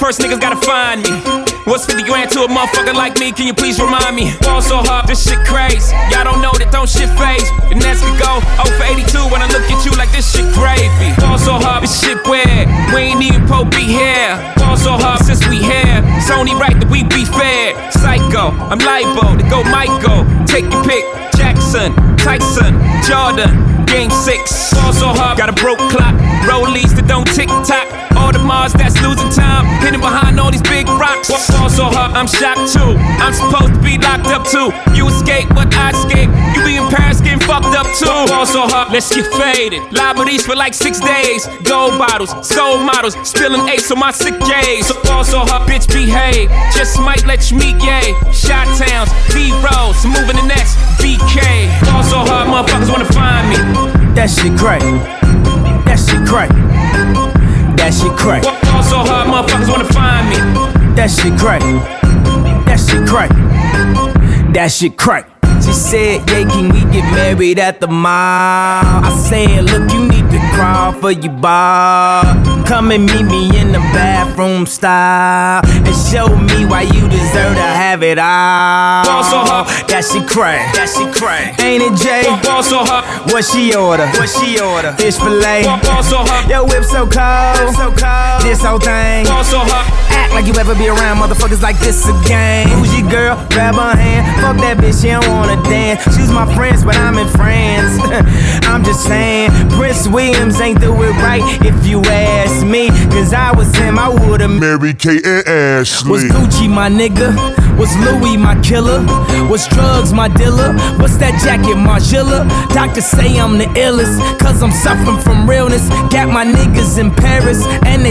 first niggas gotta find me. What's 50 grand to a motherfucker like me? Can you please remind me? Ball so hard, this shit crazy. Y'all don't know that don't shit phase. The Nets could go 0 for 82 when I look at you like this shit gravy. Ball so hard, this shit weird. We ain't even po be here. Ball so hard since we here. It's only right that we be fair. Psycho, I'm liable to go Michael. Take your pick. Jackson, Tyson, Jordan. Game 6, ball so hard, got a broke clock. Rollies that don't tick tock. All the Mars that's losing time, hidden behind all these big rocks. Ball so hard, I'm shocked too. I'm supposed to be locked up too. You escape, but I escape. You be in Paris getting fucked up too. Ball so hard, let's get faded. Liberties for like 6 days. Gold bottles, soul models, spilling ace on my sick days. So ball so hard, bitch behave. Just might let you meet gay. Shot towns, B-rolls, moving the next BK. Ball so hard, motherfuckers wanna find me. That shit crack. That shit crack. That shit crack. Ball so hard, motherfuckers wanna find me. That shit crack. That shit crack. That shit crack. She said, yeah, can we get married at the mall? I said, look, you need to crawl for your bar. Come and meet me in the bathroom style and show me why you deserve to have it all. Ball so hard, that shit crack. That shit crack. Ain't it, Jay? Ball so hard, what she order? What she order? Fish fillet. Ball so hard, your whip so cold. So cold. This whole thing. Ball so hard. Act like you ever be around motherfuckers like this again. Who's your girl? Grab her hand. Fuck that bitch, she don't wanna dance. She's my friends, but I'm in France. I'm just saying, Prince Williams ain't do it right if you ask me. Cause I was him, I would've Mary Kate and Ashley. Was Gucci my nigga? Was Louis my killer? Was drugs my dealer? What's that jacket, Margiela? Doctors say I'm the illest, cause I'm suffering from realness. Got my niggas in Paris, and